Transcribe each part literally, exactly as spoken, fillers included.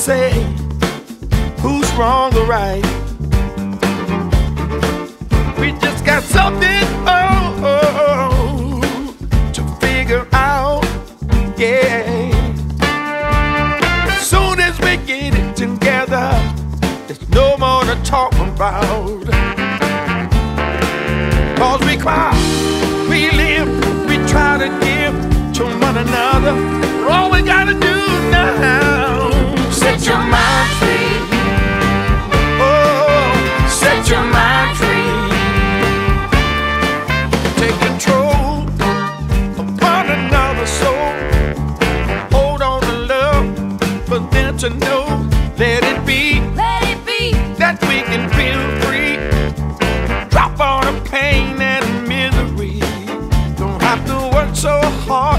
say who's wrong or right. We just got something, oh, oh, oh, to figure out, yeah. As soon as we get it together, there's no more to talk about. Cause we cry, we live, we try to give to one another. But all we gotta do now, set your mind free. Oh, set your mind free. Take control of one another's soul. Hold on to love for them to know. Let it be, Let it be that we can feel free. Drop all the pain and misery. Don't have to work so hard.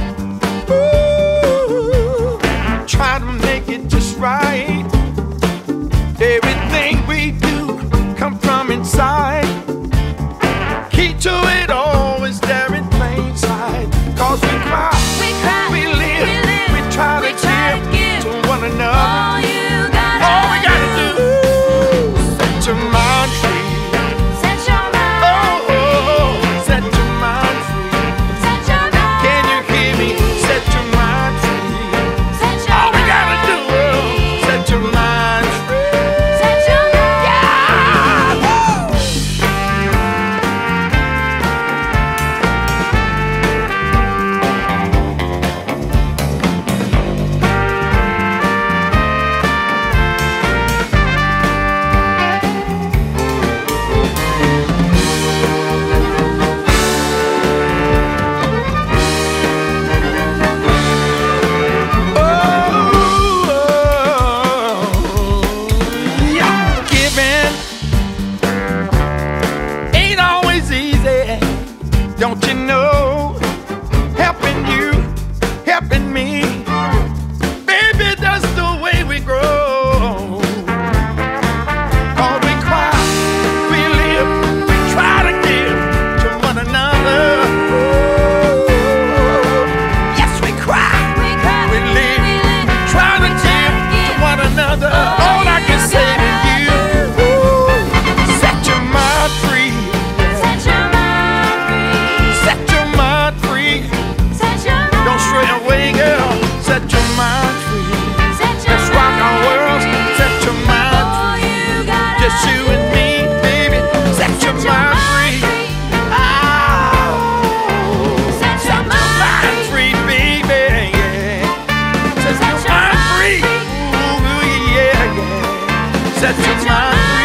Ooh, try to make it just right. Everything we do come from inside. Key to it all is there in plain sight. Cause we cry, We cry, we live, we live, we try to we try to give give to one another. all you gotta All we gotta do, set your mind free. Set your mind Oh, oh, oh, set your mind free. Set your mind Can you hear me? Set your mind free. Set your All we gotta mind do, oh, set your mind free. Set your mind Yeah! Woo! Oh, yeah. Giving ain't always easy, don't you know? Helping you, helping me, baby, that's the way we grow. Cause we cry, we live, we try to give to one another. Yes, we cry. We cry, We live, we live, try to give to one another. All I can say to you, ooh, set your mind free. Set your mind free. Set your mind free. Set your mind Don't stray away, girl. Set your mind free. Set your Let's rock our world. Set your mind free. all you gotta Just you and me, baby. Set your mind free. Oh, Set your mind free, baby. Yeah. Set your mind free. Ooh, yeah, yeah. Set your mind free.